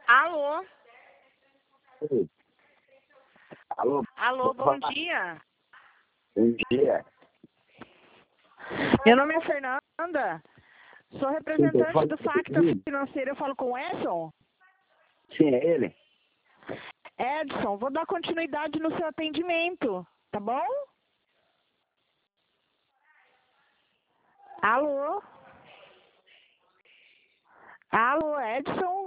Alô? Oi. Alô? Alô, bom dia. Bom dia. Meu nome é Fernanda. Sou representante do Facta Sim, Financeira. Eu falo com o Edson. sim, é ele. Edson, vou dar continuidade no seu atendimento, tá bom? Alô? Alô, Edson?